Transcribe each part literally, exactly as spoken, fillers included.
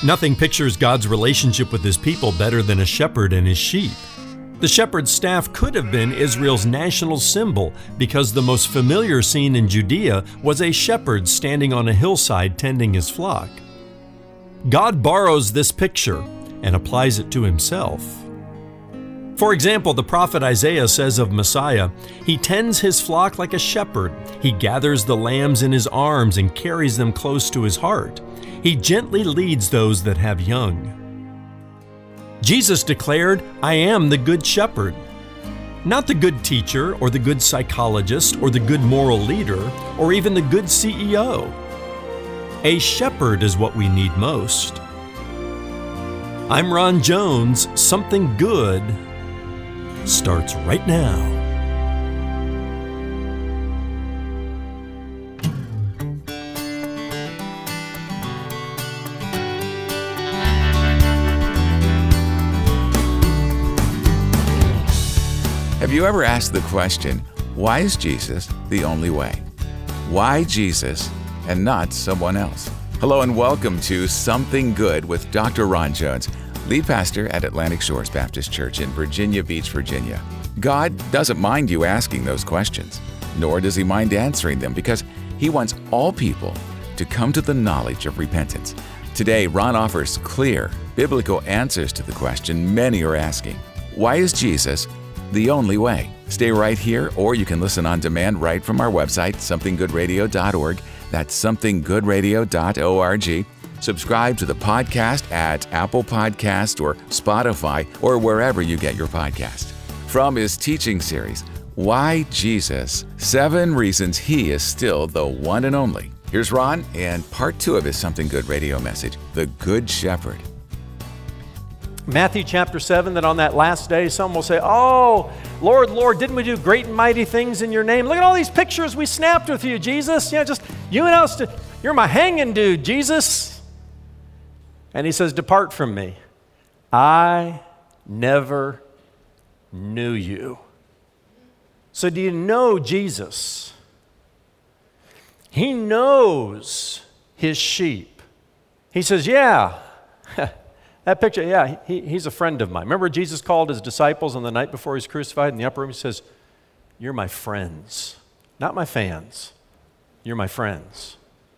Nothing pictures God's relationship with his people better than a shepherd and his sheep. The shepherd's staff could have been Israel's national symbol because the most familiar scene in Judea was a shepherd standing on a hillside tending his flock. God borrows this picture and applies it to himself. For example, the prophet Isaiah says of Messiah, "He tends his flock like a shepherd. He gathers the lambs in his arms and carries them close to his heart. He gently leads those that have young." Jesus declared, "I am the good shepherd." Not the good teacher or the good psychologist or the good moral leader or even the good C E O. A shepherd is what we need most. I'm Ron Jones. Something Good starts right now. Have you ever asked the question, why is Jesus the only way? Why Jesus and not someone else? Hello and welcome to Something Good with Doctor Ron Jones, lead pastor at Atlantic Shores Baptist Church in Virginia Beach, Virginia. God doesn't mind you asking those questions, nor does he mind answering them, because he wants all people to come to the knowledge of repentance. Today, Ron offers clear, biblical answers to the question many are asking. Why is Jesus the only way? Stay right here, or you can listen on demand right from our website, something good radio dot org. That's something good radio dot org. Subscribe to the podcast at Apple Podcast or Spotify or wherever you get your podcast. From his teaching series, Why Jesus? Seven Reasons He is Still the One and Only. Here's Ron and part two of his Something Good radio message, The Good Shepherd. Matthew chapter seven, that on that last day, some will say, "Oh, Lord, Lord, didn't we do great and mighty things in your name? Look at all these pictures we snapped with you, Jesus. Yeah, just you and us, you're my hanging dude, Jesus." And he says, "Depart from me. I never knew you." So do you know Jesus? He knows his sheep. He says, yeah, that picture, yeah, he, he's a friend of mine. Remember Jesus called his disciples on the night before he was crucified in the upper room? He says, "You're my friends, not my fans. You're my friends."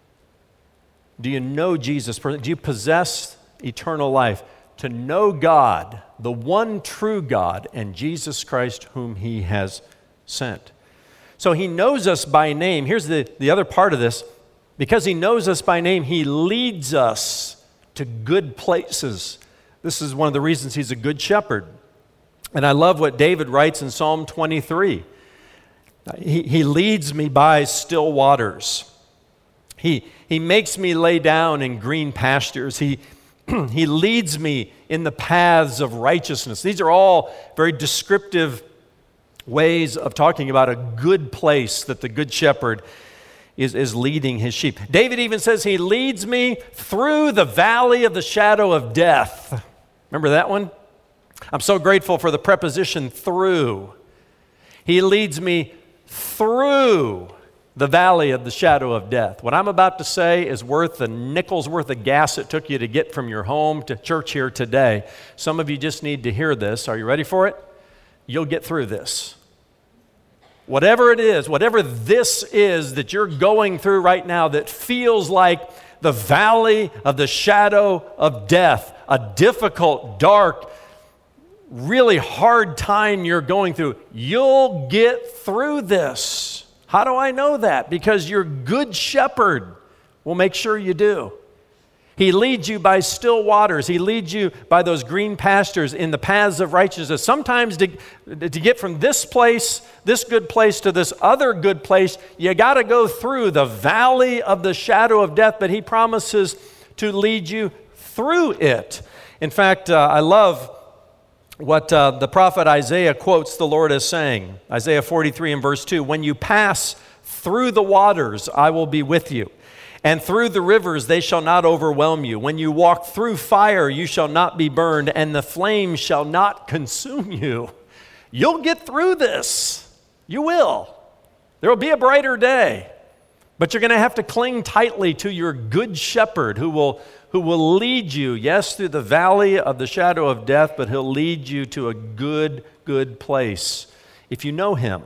Do you know Jesus? Do you possess eternal life? To know God, the one true God, and Jesus Christ whom he has sent. So he knows us by name. Here's the, the other part of this. Because he knows us by name, he leads us to good places. This is one of the reasons he's a good shepherd. And I love what David writes in Psalm twenty-three. He, he leads me by still waters. He, he makes me lay down in green pastures. He, he leads me in the paths of righteousness. These are all very descriptive ways of talking about a good place that the good shepherd Is, is leading his sheep. David even says, he leads me through the valley of the shadow of death. Remember that one? I'm so grateful for the preposition through. He leads me through the valley of the shadow of death. What I'm about to say is worth the nickel's worth of gas it took you to get from your home to church here today. Some of you just need to hear this. Are you ready for it? You'll get through this. Whatever it is, whatever this is that you're going through right now that feels like the valley of the shadow of death, a difficult, dark, really hard time you're going through, you'll get through this. How do I know that? Because your good shepherd will make sure you do. He leads you by still waters. He leads you by those green pastures in the paths of righteousness. Sometimes to, to get from this place, this good place, to this other good place, you got to go through the valley of the shadow of death, but he promises to lead you through it. In fact, uh, I love what uh, the prophet Isaiah quotes the Lord as saying. Isaiah forty-three and verse two, "When you pass through the waters, I will be with you. And through the rivers they shall not overwhelm you. When you walk through fire, you shall not be burned, and the flames shall not consume you." You'll get through this. You will. There will be a brighter day. But you're going to have to cling tightly to your good shepherd who will, who will lead you, yes, through the valley of the shadow of death, but he'll lead you to a good, good place. If you know him,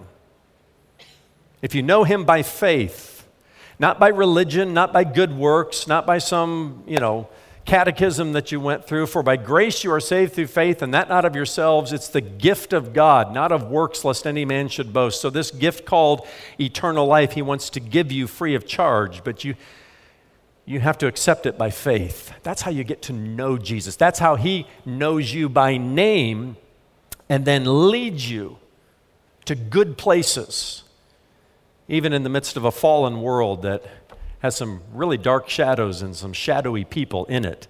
if you know him by faith, not by religion, not by good works, not by some, you know, catechism that you went through, for by grace you are saved through faith, and that not of yourselves, it's the gift of God, not of works, lest any man should boast. So this gift called eternal life, he wants to give you free of charge, but you you have to accept it by faith. That's how you get to know Jesus. That's how he knows you by name and then leads you to good places, even in the midst of a fallen world that has some really dark shadows and some shadowy people in it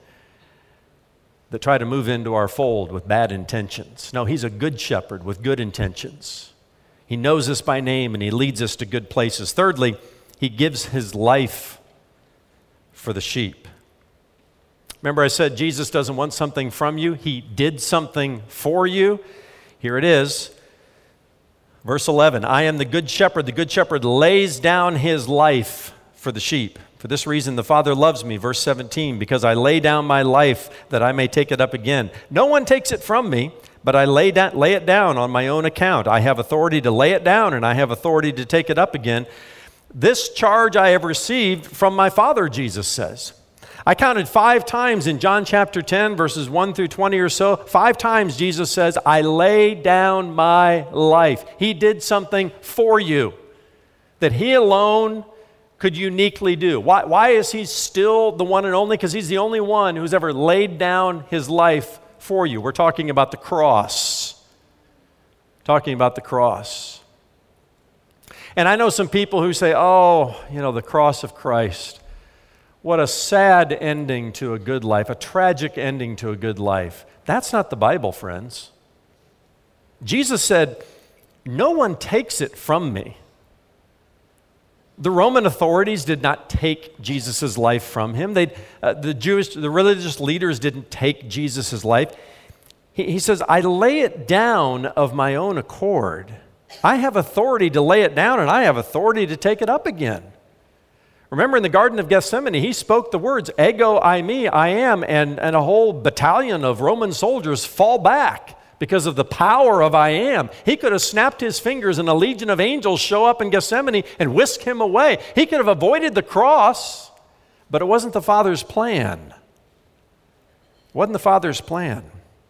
that try to move into our fold with bad intentions. No, he's a good shepherd with good intentions. He knows us by name and he leads us to good places. Thirdly, he gives his life for the sheep. Remember I said Jesus doesn't want something from you. He did something for you. Here it is. Verse eleven, I am the good shepherd. The good shepherd lays down his life for the sheep. For this reason the Father loves me. Verse seventeen, because I lay down my life that I may take it up again. No one takes it from me, but I lay, down, lay it down on my own account. I have authority to lay it down, and I have authority to take it up again. This charge I have received from my Father, Jesus says. I counted five times in John chapter ten, verses one through twenty or so. Five times Jesus says, I lay down my life. He did something for you that he alone could uniquely do. Why, why is he still the one and only? Because he's the only one who's ever laid down his life for you. We're talking about the cross. Talking about the cross. And I know some people who say, oh, you know, the cross of Christ. What a sad ending to a good life, a tragic ending to a good life. That's not the Bible, friends. Jesus said, no one takes it from me. The Roman authorities did not take Jesus' life from him. They, uh, the Jewish, the religious leaders didn't take Jesus' life. He, he says, I lay it down of my own accord. I have authority to lay it down, and I have authority to take it up again. Remember in the Garden of Gethsemane, he spoke the words, ego eimi, I am, and, and a whole battalion of Roman soldiers fall back because of the power of I am. He could have snapped his fingers and a legion of angels show up in Gethsemane and whisk him away. He could have avoided the cross, but it wasn't the Father's plan. It wasn't the Father's plan.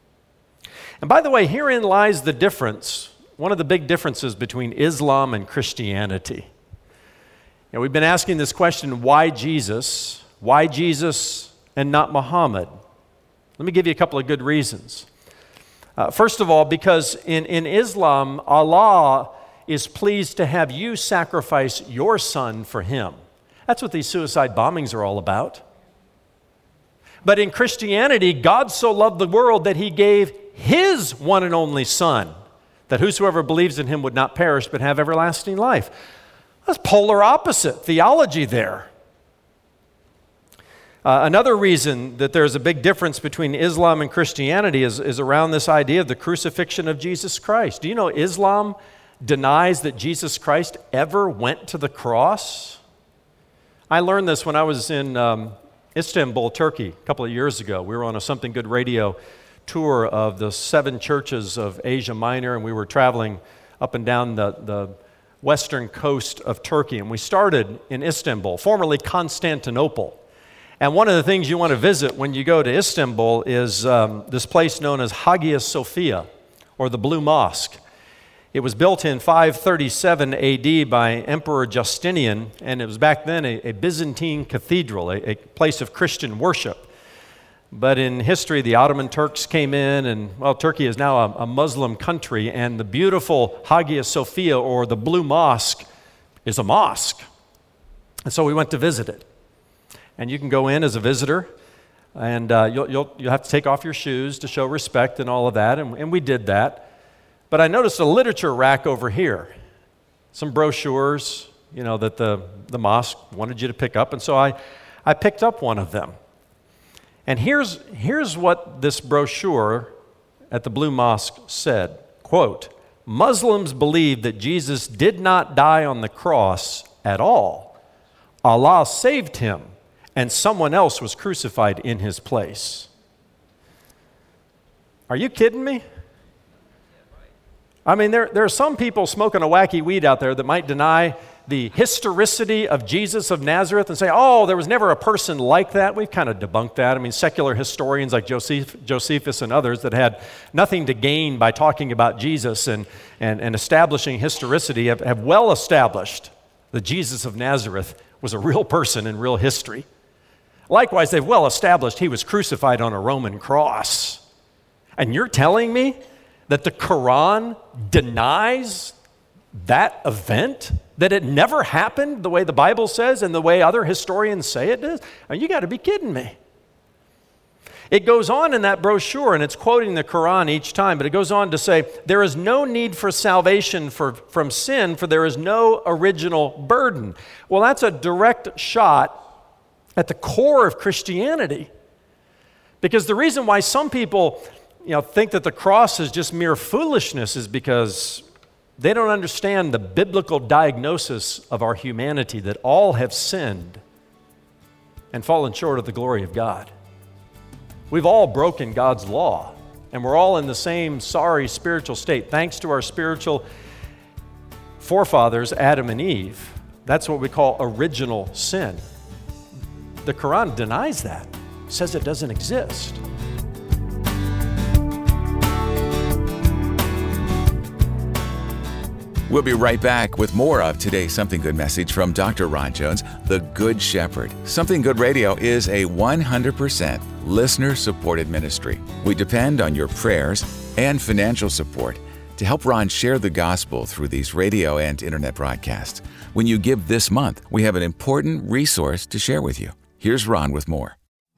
And by the way, herein lies the difference, one of the big differences between Islam and Christianity. You know, we've been asking this question, why Jesus? Why Jesus and not Muhammad? Let me give you a couple of good reasons. Uh, first of all, because in, in Islam, Allah is pleased to have you sacrifice your son for him. That's what these suicide bombings are all about. But in Christianity, God so loved the world that he gave his one and only son, that whosoever believes in him would not perish but have everlasting life. That's polar opposite theology there. Uh, another reason that there's a big difference between Islam and Christianity is, is around this idea of the crucifixion of Jesus Christ. Do you know Islam denies that Jesus Christ ever went to the cross? I learned this when I was in um, Istanbul, Turkey, a couple of years ago. We were on a Something Good radio tour of the seven churches of Asia Minor, and we were traveling up and down the, the western coast of Turkey. And we started in Istanbul, formerly Constantinople. And one of the things you want to visit when you go to Istanbul is um, this place known as Hagia Sophia, or the Blue Mosque. It was built in five thirty-seven A D by Emperor Justinian, and it was back then a, a Byzantine cathedral, a, a place of Christian worship. But in history, the Ottoman Turks came in, and, well, Turkey is now a, a Muslim country, and the beautiful Hagia Sophia, or the Blue Mosque, is a mosque. And so we went to visit it. And you can go in as a visitor, and uh, you'll, you'll, you'll have to take off your shoes to show respect and all of that, and, and we did that. But I noticed a literature rack over here, some brochures, you know, that the, the mosque wanted you to pick up, and so I, I picked up one of them. And here's, here's what this brochure at the Blue Mosque said, quote, Muslims believe that Jesus did not die on the cross at all. Allah saved him and someone else was crucified in his place. Are you kidding me? I mean, there, there are some people smoking a wacky weed out there that might deny the historicity of Jesus of Nazareth and say, oh, there was never a person like that. We've kind of debunked that. I mean, secular historians like Joseph, Josephus and others that had nothing to gain by talking about Jesus and, and, and establishing historicity have, have well established that Jesus of Nazareth was a real person in real history. Likewise, they've well established he was crucified on a Roman cross. And you're telling me that the Quran denies that event? That it never happened the way the Bible says and the way other historians say it does? I mean, you got to be kidding me. It goes on in that brochure, and it's quoting the Quran each time, but it goes on to say, there is no need for salvation for, from sin, for there is no original burden. Well, that's a direct shot at the core of Christianity. Because the reason why some people, you know, think that the cross is just mere foolishness is because they don't understand the biblical diagnosis of our humanity, that all have sinned and fallen short of the glory of God. We've all broken God's law, and we're all in the same sorry spiritual state, thanks to our spiritual forefathers, Adam and Eve. That's what we call original sin. The Quran denies that, says it doesn't exist. We'll be right back with more of today's Something Good message from Doctor Ron Jones, the Good Shepherd. Something Good Radio is a one hundred percent listener-supported ministry. We depend on your prayers and financial support to help Ron share the gospel through these radio and internet broadcasts. When you give this month, we have an important resource to share with you. Here's Ron with more.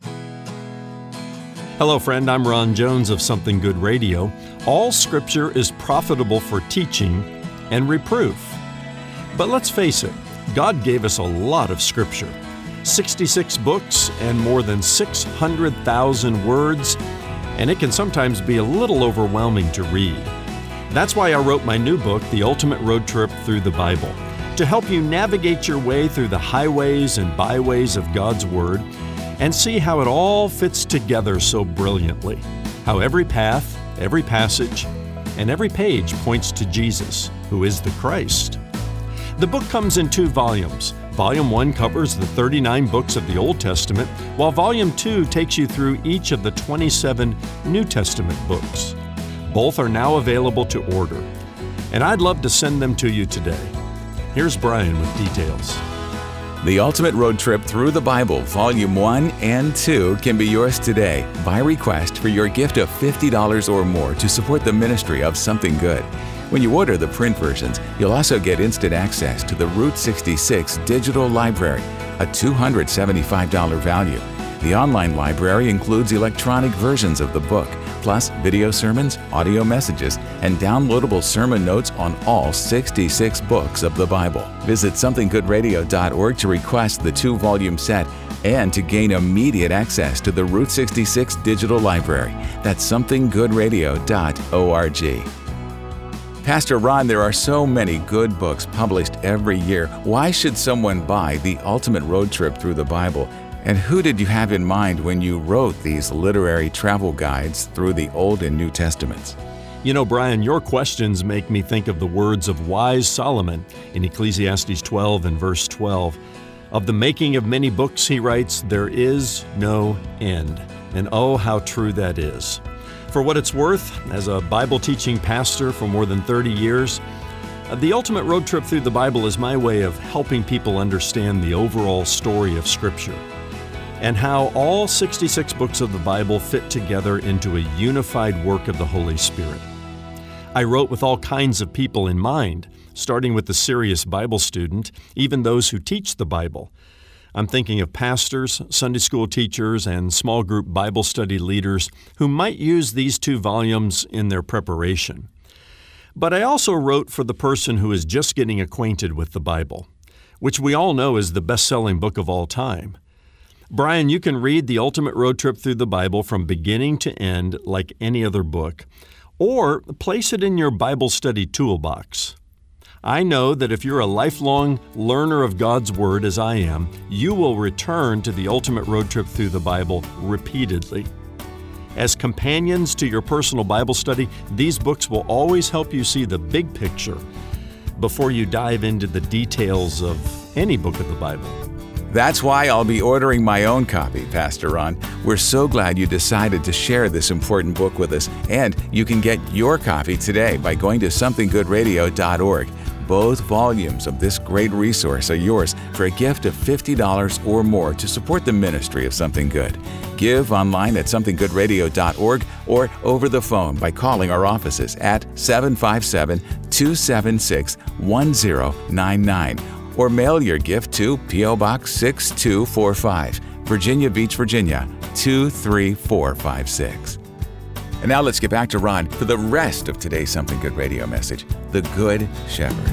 Hello, friend. I'm Ron Jones of Something Good Radio. All Scripture is profitable for teaching and reproof. But let's face it, God gave us a lot of Scripture. sixty-six books and more than six hundred thousand words, and it can sometimes be a little overwhelming to read. That's why I wrote my new book, The Ultimate Road Trip Through the Bible, to help you navigate your way through the highways and byways of God's Word and see how it all fits together so brilliantly, how every path, every passage, and every page points to Jesus, who is the Christ. The book comes in two volumes. Volume one covers the thirty-nine books of the Old Testament, while Volume two takes you through each of the twenty-seven New Testament books. Both are now available to order, and I'd love to send them to you today. Here's Brian with details. The Ultimate Road Trip Through the Bible, Volume one and two, can be yours today by request for your gift of fifty dollars or more to support the ministry of Something Good. When you order the print versions, you'll also get instant access to the Route sixty-six Digital Library, a two hundred seventy-five dollars value. The online library includes electronic versions of the book, plus video sermons, audio messages, and downloadable sermon notes on all sixty-six books of the Bible. Visit something good radio dot org to request the two-volume set and to gain immediate access to the Route sixty-six Digital Library. That's something good radio dot org. Pastor Ron, there are so many good books published every year. Why should someone buy The Ultimate Road Trip Through the Bible? And who did you have in mind when you wrote these literary travel guides through the Old and New Testaments? You know, Brian, your questions make me think of the words of wise Solomon in Ecclesiastes twelve and verse twelve. Of the making of many books, he writes, there is no end. And oh, how true that is. For what it's worth, as a Bible teaching pastor for more than thirty years, The Ultimate Road Trip Through the Bible is my way of helping people understand the overall story of Scripture and how all sixty-six books of the Bible fit together into a unified work of the Holy Spirit. I wrote with all kinds of people in mind, starting with the serious Bible student, even those who teach the Bible. I'm thinking of pastors, Sunday school teachers, and small group Bible study leaders who might use these two volumes in their preparation. But I also wrote for the person who is just getting acquainted with the Bible, which we all know is the best-selling book of all time. Brian, you can read The Ultimate Road Trip Through the Bible from beginning to end like any other book, or place it in your Bible study toolbox. I know that if you're a lifelong learner of God's Word, as I am, you will return to the Ultimate Road Trip Through the Bible repeatedly. As companions to your personal Bible study, these books will always help you see the big picture before you dive into the details of any book of the Bible. That's why I'll be ordering my own copy, Pastor Ron. We're so glad you decided to share this important book with us, and you can get your copy today by going to something good radio dot org. Both volumes of this great resource are yours for a gift of fifty dollars or more to support the ministry of Something Good. Give online at something good radio dot org or over the phone by calling our offices at seven five seven, two seven six, one zero nine nine. Or mail your gift to P O Box six two four five, Virginia Beach, Virginia two three four five six. And now let's get back to Ron for the rest of today's Something Good Radio message, The Good Shepherd.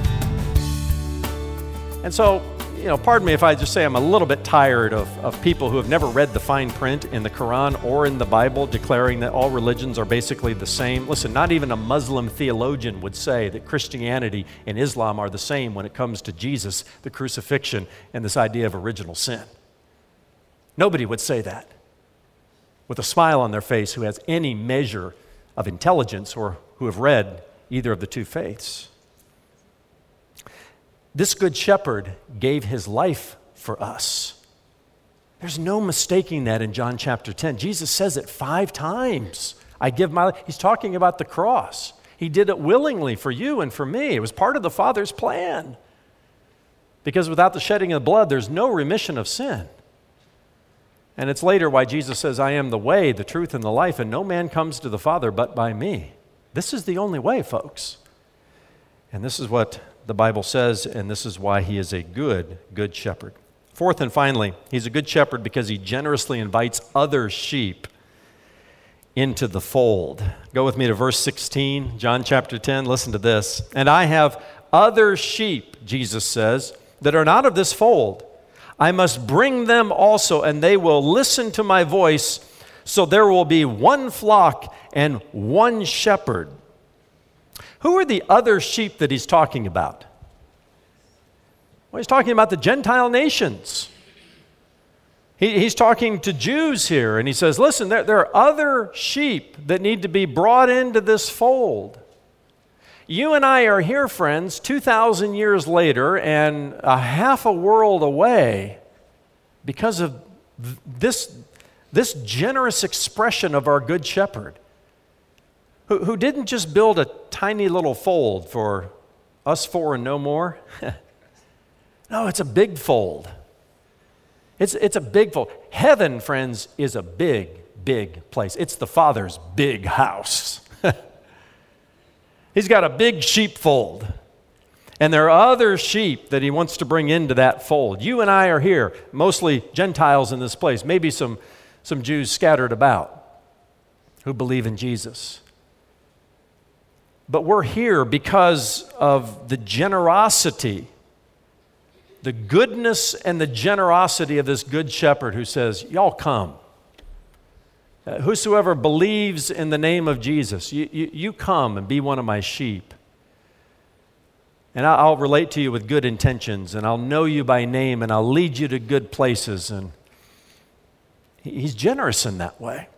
And so, you know, pardon me if I just say I'm a little bit tired of, of people who have never read the fine print in the Quran or in the Bible declaring that all religions are basically the same. Listen, not even a Muslim theologian would say that Christianity and Islam are the same when it comes to Jesus, the crucifixion, and this idea of original sin. Nobody would say that with a smile on their face who has any measure of intelligence or who have read either of the two faiths. This Good Shepherd gave his life for us. There's no mistaking that in John chapter ten. Jesus says it five times. I give my life. He's talking about the cross. He did it willingly for you and for me. It was part of the Father's plan. Because without the shedding of blood, there's no remission of sin. And it's later why Jesus says, I am the way, the truth, and the life, and no man comes to the Father but by me. This is the only way, folks. And this is what the Bible says, and this is why he is a good, good shepherd. Fourth and finally, he's a good shepherd because he generously invites other sheep into the fold. Go with me to verse sixteen, John chapter ten. Listen to this. And I have other sheep, Jesus says, that are not of this fold. I must bring them also, and they will listen to my voice, so there will be one flock and one shepherd. Who are the other sheep that he's talking about? Well, he's talking about the Gentile nations. He, he's talking to Jews here, and he says, listen, there, there are other sheep that need to be brought into this fold. You and I are here, friends, two thousand years later and a half a world away because of this, this generous expression of our Good Shepherd, who, who didn't just build a tiny little fold for us four and no more. No, it's a big fold. It's, it's a big fold. Heaven, friends, is a big, big place. It's the Father's big house. He's got a big sheepfold. And there are other sheep that he wants to bring into that fold. You and I are here, mostly Gentiles in this place, maybe some, some Jews scattered about who believe in Jesus. But we're here because of the generosity, the goodness and the generosity of this Good Shepherd who says, y'all come. Uh, whosoever believes in the name of Jesus, you, you, you come and be one of my sheep. And I'll, I'll relate to you with good intentions, and I'll know you by name, and I'll lead you to good places. And he, he's generous in that way.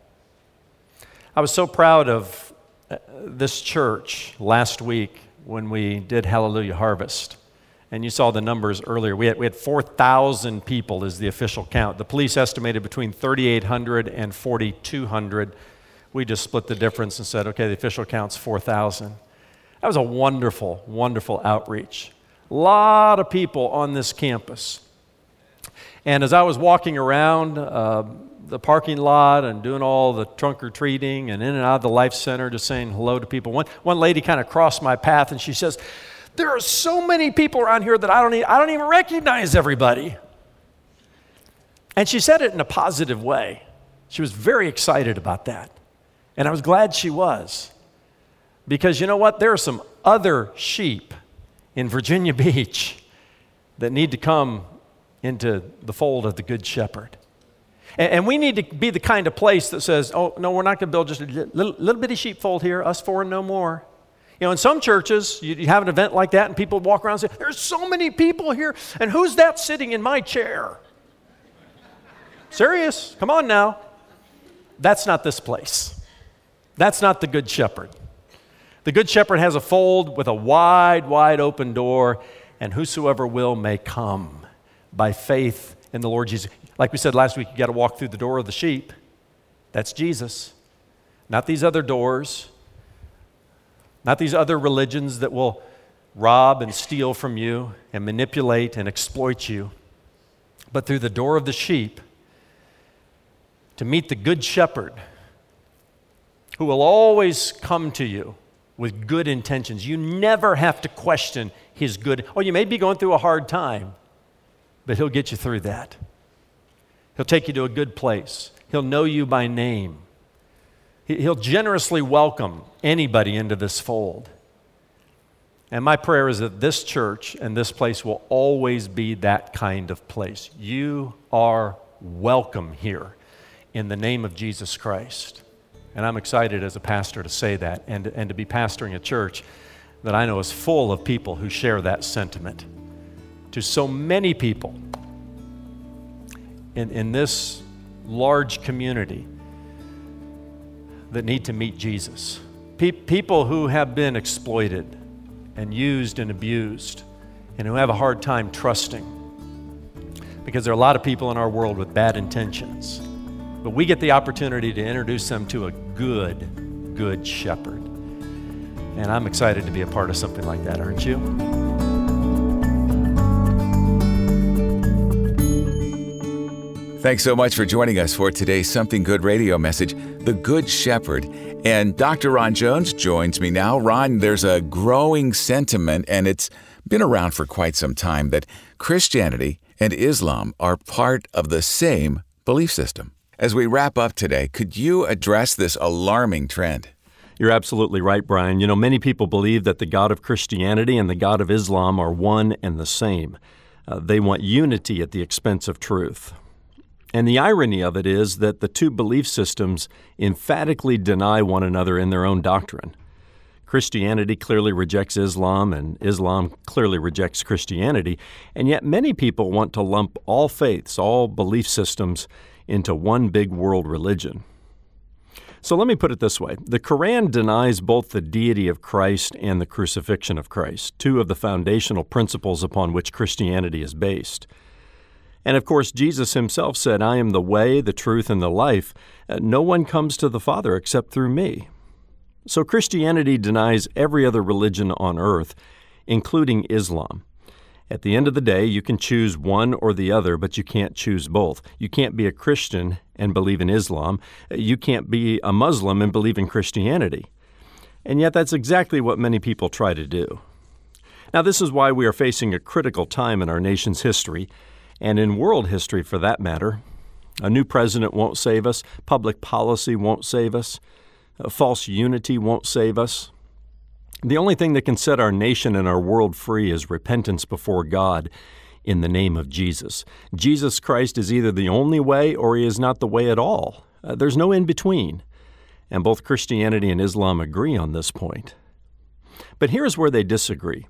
I was so proud of this church last week when we did Hallelujah Harvest. And you saw the numbers earlier. We had, we had four thousand people is the official count. The police estimated between thirty-eight hundred and forty-two hundred. We just split the difference and said, okay, the official count's four thousand. That was a wonderful, wonderful outreach. A lot of people on this campus. And as I was walking around uh, the parking lot and doing all the trunk or treating and in and out of the Life Center, just saying hello to people, one, one lady kind of crossed my path and she says, there are so many people around here that I don't, e- I don't even recognize everybody. And she said it in a positive way. She was very excited about that. And I was glad she was. Because you know what? There are some other sheep in Virginia Beach that need to come into the fold of the Good Shepherd. And, and we need to be the kind of place that says, oh, no, we're not going to build just a little, little bitty sheepfold here, us four and no more. You know, in some churches, you, you have an event like that and people walk around and say, there's so many people here, and who's that sitting in my chair? Serious? Come on now. That's not this place. That's not the Good Shepherd. The Good Shepherd has a fold with a wide, wide open door, and whosoever will may come by faith in the Lord Jesus. Like we said last week, you got to walk through the door of the sheep. That's Jesus. Not these other doors. Not these other religions that will rob and steal from you and manipulate and exploit you. But through the door of the sheep, to meet the Good Shepherd, who will always come to you with good intentions. You never have to question his good. Oh, you may be going through a hard time, but he'll get you through that. He'll take you to a good place. He'll know you by name. He'll generously welcome anybody into this fold. And my prayer is that this church and this place will always be that kind of place. You are welcome here in the name of Jesus Christ. And I'm excited as a pastor to say that and, and to be pastoring a church that I know is full of people who share that sentiment. To so many people in, in this large community that need to meet Jesus. Pe- people who have been exploited and used and abused and who have a hard time trusting. Because there are a lot of people in our world with bad intentions. But we get the opportunity to introduce them to a good, good shepherd. And I'm excited to be a part of something like that, aren't you? Thanks so much for joining us for today's Something Good radio message, The Good Shepherd. And Doctor Ron Jones joins me now. Ron, there's a growing sentiment, and it's been around for quite some time, that Christianity and Islam are part of the same belief system. As we wrap up today, could you address this alarming trend? You're absolutely right, Brian. You know, many people believe that the God of Christianity and the God of Islam are one and the same. Uh, they want unity at the expense of truth. And the irony of it is that the two belief systems emphatically deny one another in their own doctrine. Christianity clearly rejects Islam, and Islam clearly rejects Christianity, and yet many people want to lump all faiths, all belief systems, into one big world religion. So let me put it this way. The Quran denies both the deity of Christ and the crucifixion of Christ, two of the foundational principles upon which Christianity is based. And of course, Jesus himself said, I am the way, the truth, and the life. Uh, no one comes to the Father except through me. So Christianity denies every other religion on earth, including Islam. At the end of the day, you can choose one or the other, but you can't choose both. You can't be a Christian and believe in Islam. You can't be a Muslim and believe in Christianity. And yet that's exactly what many people try to do. Now, this is why we are facing a critical time in our nation's history, and in world history for that matter. A new president won't save us. Public policy won't save us. A false unity won't save us. The only thing that can set our nation and our world free is repentance before God in the name of Jesus. Jesus Christ is either the only way or he is not the way at all. Uh, there's no in between. And both Christianity and Islam agree on this point. But here's where they disagree.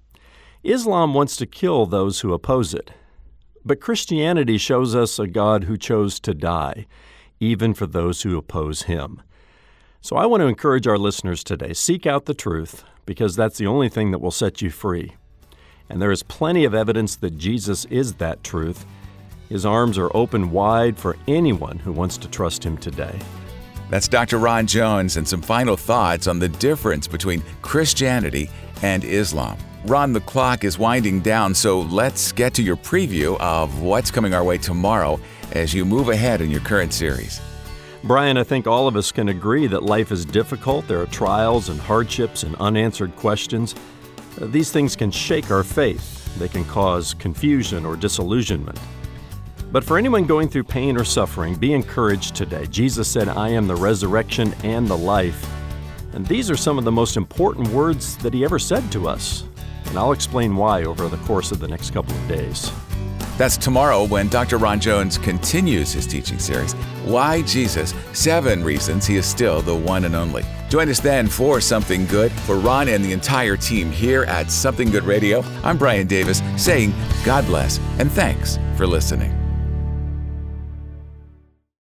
Islam wants to kill those who oppose it. But Christianity shows us a God who chose to die, even for those who oppose him. So I want to encourage our listeners today, seek out the truth, because that's the only thing that will set you free. And there is plenty of evidence that Jesus is that truth. His arms are open wide for anyone who wants to trust him today. That's Doctor Ron Jones and some final thoughts on the difference between Christianity and Islam. Ron, the clock is winding down, so let's get to your preview of what's coming our way tomorrow as you move ahead in your current series. Brian, I think all of us can agree that life is difficult. There are trials and hardships and unanswered questions. These things can shake our faith. They can cause confusion or disillusionment. But for anyone going through pain or suffering, be encouraged today. Jesus said, I am the resurrection and the life. And these are some of the most important words that he ever said to us. And I'll explain why over the course of the next couple of days. That's tomorrow when Doctor Ron Jones continues his teaching series, Why Jesus? Seven Reasons He is Still the One and Only. Join us then for Something Good. For Ron and the entire team here at Something Good Radio, I'm Brian Davis saying God bless and thanks for listening.